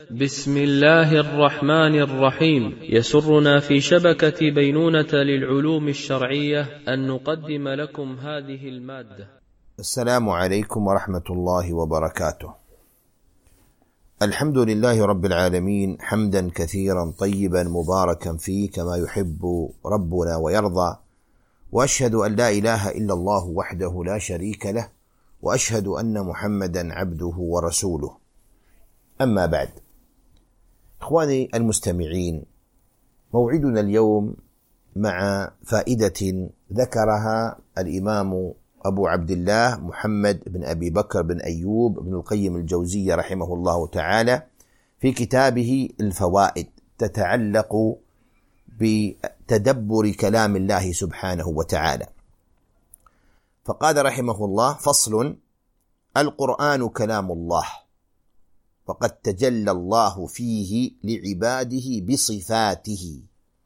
بسم الله الرحمن الرحيم. يسرنا في شبكة بينونة للعلوم الشرعية أن نقدم لكم هذه المادة. السلام عليكم ورحمة الله وبركاته. الحمد لله رب العالمين، حمدا كثيرا طيبا مباركا فيه كما يحب ربنا ويرضى، وأشهد أن لا إله إلا الله وحده لا شريك له، وأشهد أن محمدا عبده ورسوله. أما بعد، إخواني المستمعين، موعدنا اليوم مع فائدة ذكرها الإمام أبو عبد الله محمد بن أبي بكر بن أيوب بن القيم الجوزية رحمه الله تعالى في كتابه الفوائد، تتعلق بتدبر كلام الله سبحانه وتعالى. فقال رحمه الله: فصل: القرآن كلام الله، فقد تجلى الله فيه لعباده بصفاته،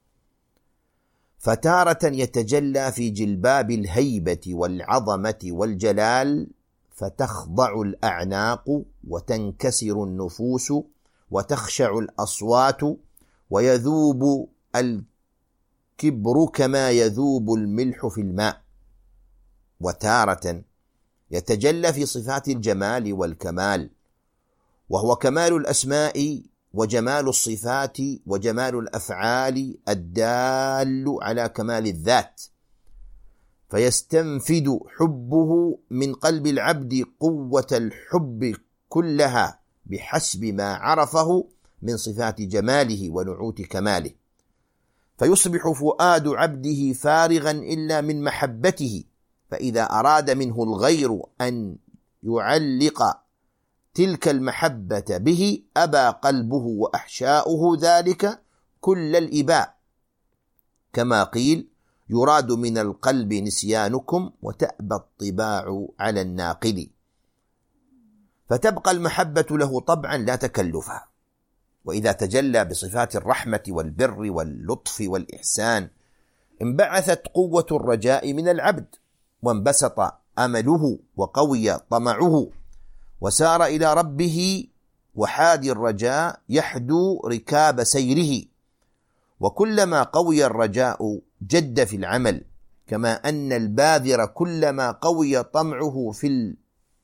فتارة يتجلى في جلباب الهيبة والعظمة والجلال، فتخضع الأعناق وتنكسر النفوس وتخشع الأصوات ويذوب الكبر كما يذوب الملح في الماء. وتارة يتجلى في صفات الجمال والكمال، وهو كمال الأسماء وجمال الصفات وجمال الأفعال الدال على كمال الذات، فيستنفد حبه من قلب العبد قوة الحب كلها بحسب ما عرفه من صفات جماله ونعوت كماله، فيصبح فؤاد عبده فارغا إلا من محبته، فإذا أراد منه الغير أن يعلق تلك المحبة به أبى قلبه وأحشاؤه ذلك كل الإباء، كما قيل: يراد من القلب نسيانكم وتأبى الطباع على الناقل. فتبقى المحبة له طبعا لا تكلفا. وإذا تجلى بصفات الرحمة والبر واللطف والإحسان، انبعثت قوة الرجاء من العبد، وانبسط أمله وقوي طمعه، وسار إلى ربه، وحادي الرجاء يحدو ركاب سيره. وكلما قوي الرجاء جد في العمل، كما أن الباذر كلما قوي طمعه في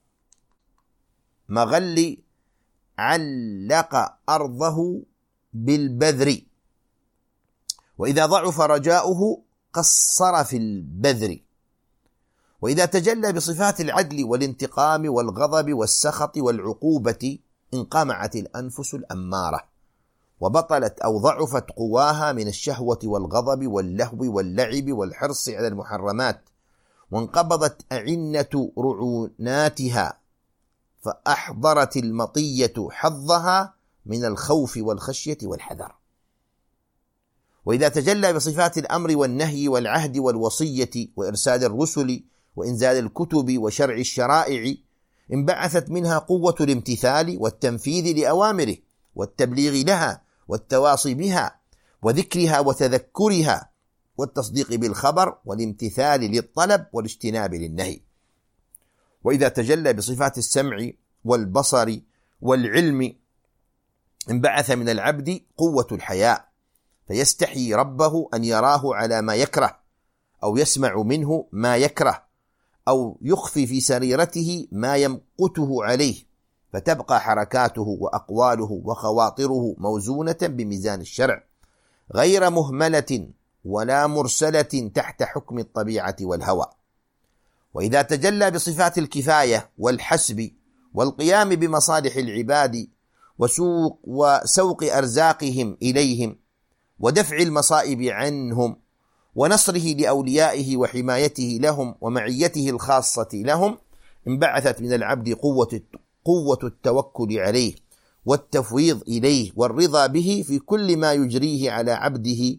المغل علق أرضه بالبذر، وإذا ضعف رجاؤه قصر في البذر. وإذا تجلى بصفات العدل والانتقام والغضب والسخط والعقوبة، انقمعت الأنفس الأمارة، وبطلت أو ضعفت قواها من الشهوة والغضب واللهو واللعب والحرص على المحرمات، وانقبضت أعنة رعوناتها، فأحضرت المطية حظها من الخوف والخشية والحذر. وإذا تجلى بصفات الأمر والنهي والعهد والوصية وإرسال الرسل وإنزال الكتب وشرع الشرائع، انبعثت منها قوة الامتثال والتنفيذ لأوامره والتبليغ لها والتواصي بها وذكرها وتذكرها والتصديق بالخبر والامتثال للطلب والاجتناب للنهي. وإذا تجلى بصفات السمع والبصر والعلم، انبعث من العبد قوة الحياء، فيستحي ربه أن يراه على ما يكره، أو يسمع منه ما يكره، أو يخفي في سريرته ما يمقته عليه، فتبقى حركاته وأقواله وخواطره موزونة بميزان الشرع، غير مهملة ولا مرسلة تحت حكم الطبيعة والهوى. وإذا تجلى بصفات الكفاية والحسب والقيام بمصالح العباد وسوق أرزاقهم إليهم ودفع المصائب عنهم ونصره لأوليائه وحمايته لهم ومعيته الخاصة لهم، انبعثت من العبد قوة التوكل عليه والتفويض إليه والرضا به في كل ما يجريه على عبده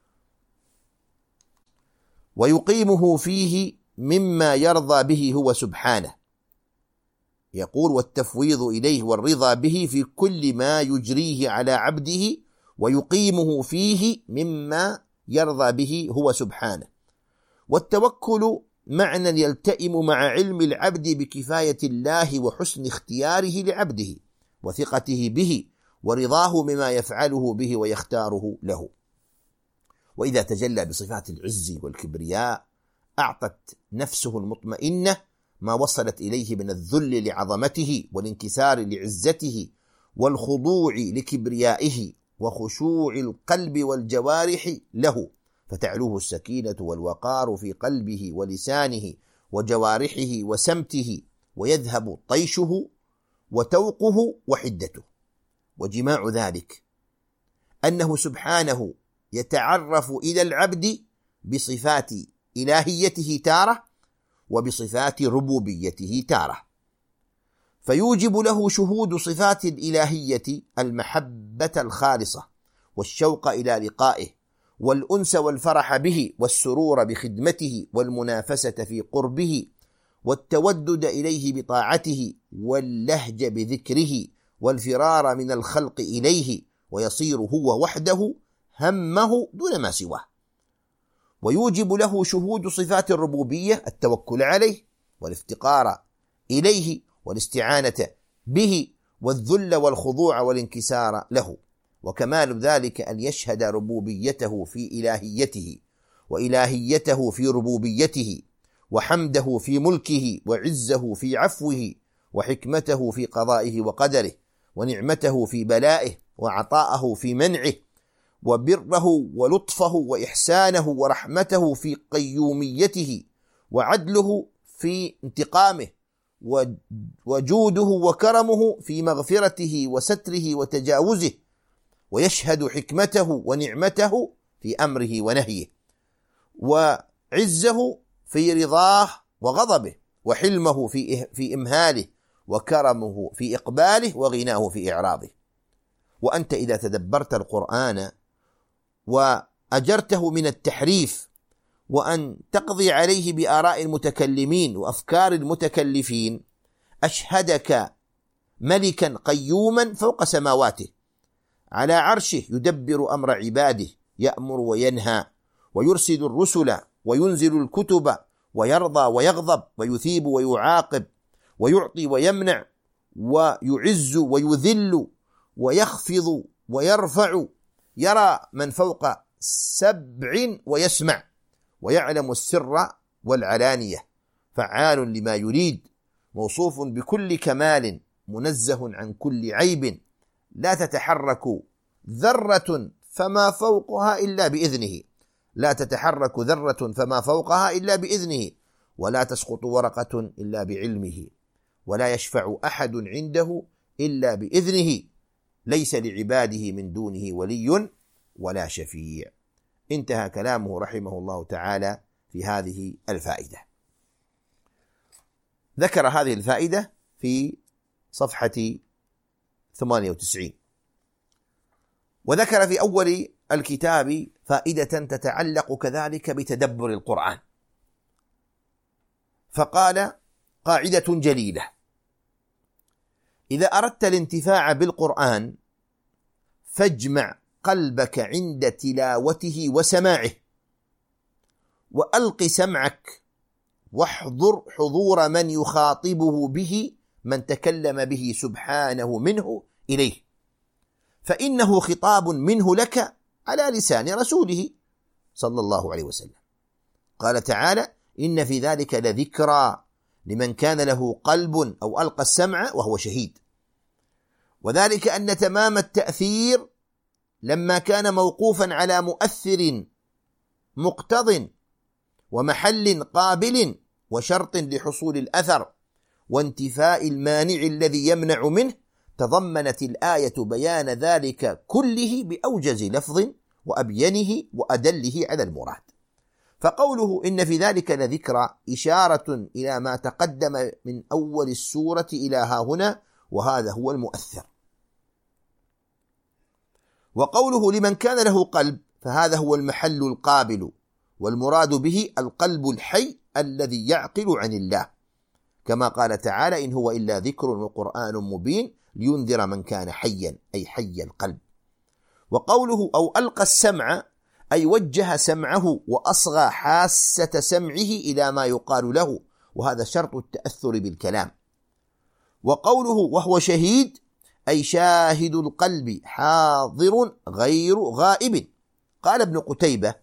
ويقيمه فيه مما يرضى به هو سبحانه. يقول: والتفويض إليه والرضا به في كل ما يجريه على عبده ويقيمه فيه مما يرضى به هو سبحانه. والتوكل معنى يلتئم مع علم العبد بكفاية الله وحسن اختياره لعبده وثقته به ورضاه مما يفعله به ويختاره له. وإذا تجلى بصفات العز والكبرياء أعطت نفسه المطمئنة ما وصلت إليه من الذل لعظمته والانكسار لعزته والخضوع لكبريائه وخشوع القلب والجوارح له، فتعلوه السكينة والوقار في قلبه ولسانه وجوارحه وسمته، ويذهب طيشه وتوقه وحدته. وجماع ذلك أنه سبحانه يتعرف إلى العبد بصفات إلهيته تارة وبصفات ربوبيته تارة، فيوجب له شهود صفات الإلهية المحبة الخالصة والشوق إلى لقائه والأنس والفرح به والسرور بخدمته والمنافسة في قربه والتودد إليه بطاعته واللهج بذكره والفرار من الخلق إليه، ويصير هو وحده همه دون ما سواه. ويوجب له شهود صفات الربوبية التوكل عليه والافتقار إليه والاستعانة به والذل والخضوع والانكسار له. وكمال ذلك أن يشهد ربوبيته في إلهيته وإلهيته في ربوبيته وحمده في ملكه وعزه في عفوه وحكمته في قضائه وقدره ونعمته في بلائه وعطاءه في منعه وبره ولطفه وإحسانه ورحمته في قيوميته وعدله في انتقامه وجوده وكرمه في مغفرته وستره وتجاوزه، ويشهد حكمته ونعمته في أمره ونهيه وعزه في رضاه وغضبه وحلمه في إمهاله وكرمه في إقباله وغناه في إعراضه. وأنت إذا تدبرت القرآن وأجرته من التحريف وأن تقضي عليه بآراء المتكلمين وأفكار المتكلفين، أشهدك ملكا قيوما فوق سماواته على عرشه يدبر أمر عباده، يأمر وينهى ويرسل الرسل وينزل الكتب ويرضى ويغضب ويثيب ويعاقب ويعطي ويمنع ويعز ويذل ويخفض ويرفع، يرى من فوق 7 ويسمع ويعلم السر والعلانية، فعال لما يريد، موصوف بكل كمال، منزه عن كل عيب، لا تتحرك ذرة فما فوقها إلا بإذنه، لا تتحرك ذرة فما فوقها إلا بإذنه، ولا تسقط ورقة إلا بعلمه، ولا يشفع أحد عنده إلا بإذنه، ليس لعباده من دونه ولي ولا شفيع. انتهى كلامه رحمه الله تعالى في هذه الفائدة. ذكر هذه الفائدة في صفحة 98، وذكر في أول الكتاب فائدة تتعلق كذلك بتدبر القرآن، فقال: قاعدة جليلة: إذا أردت الانتفاع بالقرآن فاجمع قلبك عند تلاوته وسماعه، وألق سمعك، واحضر حضور من يخاطبه به، من تكلم به سبحانه منه إليه، فإنه خطاب منه لك على لسان رسوله صلى الله عليه وسلم. قال تعالى: إن في ذلك لذكرى لمن كان له قلب أو ألقى السمع وهو شهيد. وذلك أن تمام التأثير لما كان موقوفا على مؤثر مقتض ومحل قابل وشرط لحصول الأثر وانتفاء المانع الذي يمنع منه، تضمنت الآية بيان ذلك كله بأوجز لفظ وأبينه وأدله على المراد. فقوله إن في ذلك لذكرى إشارة إلى ما تقدم من أول السورة إلى ها هنا، وهذا هو المؤثر. وقوله لمن كان له قلب، فهذا هو المحل القابل، والمراد به القلب الحي الذي يعقل عن الله، كما قال تعالى: إن هو إلا ذكر وقرآن مبين لينذر من كان حيا، أي حي القلب. وقوله أو ألقى السمع، أي وجه سمعه وأصغى حاسة سمعه إلى ما يقال له، وهذا شرط التأثر بالكلام. وقوله وهو شهيد، أي شاهد القلب حاضر غير غائب. قال ابن قتيبة: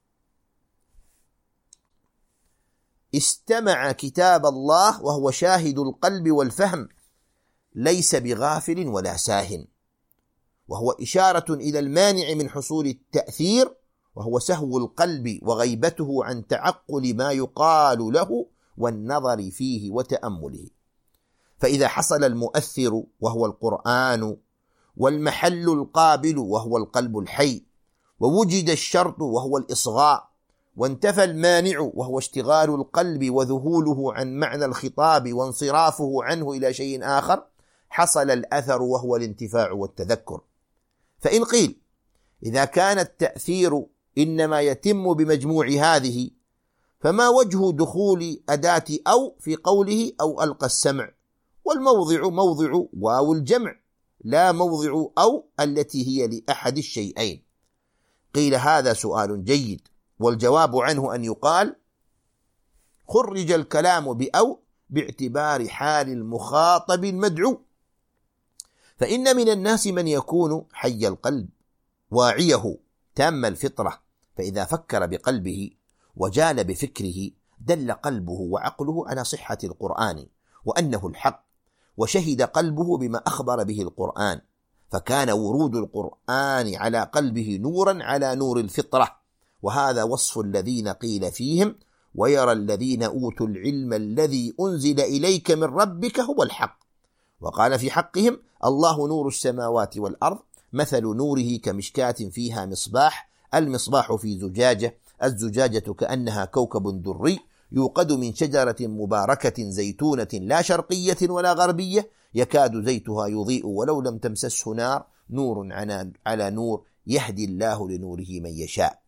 استمع كتاب الله وهو شاهد القلب والفهم، ليس بغافل ولا ساه، وهو إشارة إلى المانع من حصول التأثير، وهو سهو القلب وغيبته عن تعقل ما يقال له والنظر فيه وتأمله. فإذا حصل المؤثر وهو القرآن، والمحل القابل وهو القلب الحي، ووجد الشرط وهو الإصغاء، وانتفى المانع وهو اشتغال القلب وذهوله عن معنى الخطاب وانصرافه عنه إلى شيء آخر، حصل الأثر وهو الانتفاع والتذكر. فإن قيل إذا كان التأثير إنما يتم بمجموع هذه، فما وجه دخول أداة أو في قوله أو ألقى السمع؟ والموضع موضع واو الجمع، لا موضع أو التي هي لأحد الشيئين. قيل هذا سؤال جيد، والجواب عنه أن يقال: خرج الكلام بأو باعتبار حال المخاطب المدعو، فإن من الناس من يكون حي القلب واعيه تام الفطرة، فإذا فكر بقلبه وجال بفكره دل قلبه وعقله على صحة القرآن وأنه الحق، وشهد قلبه بما أخبر به القرآن، فكان ورود القرآن على قلبه نورا على نور الفطرة. وهذا وصف الذين قيل فيهم: ويرى الذين أوتوا العلم الذي أنزل إليك من ربك هو الحق. وقال في حقهم: الله نور السماوات والأرض، مثل نوره كمشكاة فيها مصباح، المصباح في زجاجة، الزجاجة كأنها كوكب دري يوقد من شجرة مباركة زيتونة لا شرقية ولا غربية، يكاد زيتها يضيء ولو لم تمسسه نار، نور على نور، يهدي الله لنوره من يشاء.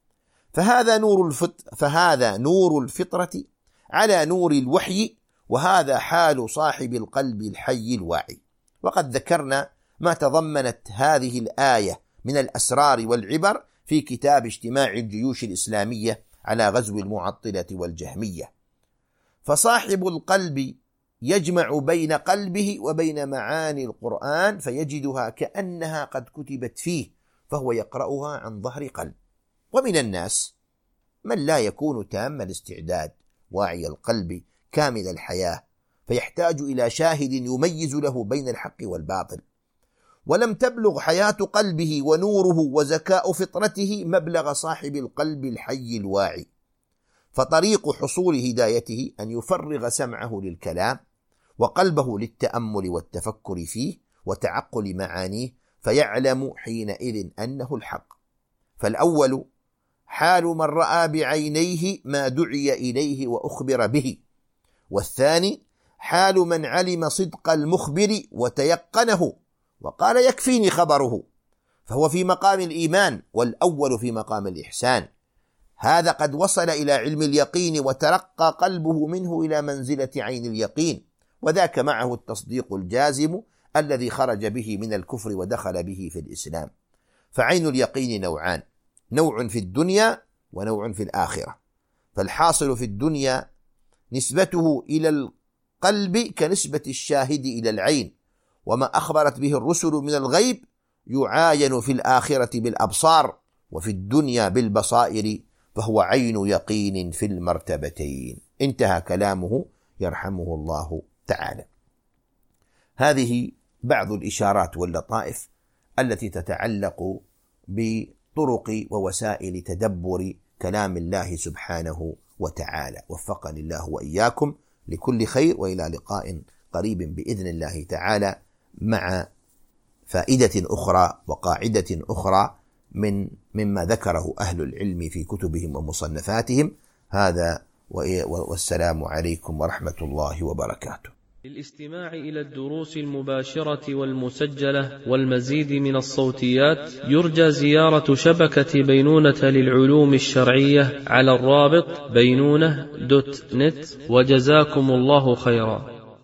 فهذا نور الفطرة على نور الوحي، وهذا حال صاحب القلب الحي الواعي. وقد ذكرنا ما تضمنت هذه الآية من الأسرار والعبر في كتاب اجتماع الجيوش الإسلامية على غزو المعطلة والجهمية. فصاحب القلب يجمع بين قلبه وبين معاني القرآن فيجدها كأنها قد كتبت فيه، فهو يقرأها عن ظهر قلب. ومن الناس من لا يكون تام الاستعداد واعي القلب كامل الحياة، فيحتاج إلى شاهد يميز له بين الحق والباطل، ولم تبلغ حياة قلبه ونوره وزكاء فطرته مبلغ صاحب القلب الحي الواعي. فطريق حصول هدايته أن يفرغ سمعه للكلام وقلبه للتأمل والتفكر فيه وتعقل معانيه، فيعلم حينئذ أنه الحق. فالأول حال من رأى بعينيه ما دعي إليه وأخبر به، والثاني حال من علم صدق المخبر وتيقنه وقال يكفيني خبره، فهو في مقام الإيمان، والأول في مقام الإحسان. هذا قد وصل إلى علم اليقين وترقى قلبه منه إلى منزلة عين اليقين، وذاك معه التصديق الجازم الذي خرج به من الكفر ودخل به في الإسلام. فعين اليقين نوعان: نوع في الدنيا ونوع في الآخرة. فالحاصل في الدنيا نسبته إلى القلب كنسبة الشاهد إلى العين، وما أخبرت به الرسل من الغيب يعاين في الآخرة بالأبصار، وفي الدنيا بالبصائر، فهو عين يقين في المرتبتين. انتهى كلامه يرحمه الله تعالى. هذه بعض الإشارات واللطائف التي تتعلق بطرق ووسائل تدبر كلام الله سبحانه وتعالى. وفقني الله وإياكم لكل خير، وإلى لقاء قريب بإذن الله تعالى مع فائدة أخرى وقاعدة أخرى مما ذكره أهل العلم في كتبهم ومصنفاتهم. هذا والسلام عليكم ورحمة الله وبركاته. للاستماع إلى الدروس المباشرة والمسجلة والمزيد من الصوتيات يرجى زيارة شبكة بينونة للعلوم الشرعية على الرابط بينونة.net. وجزاكم الله خيرا.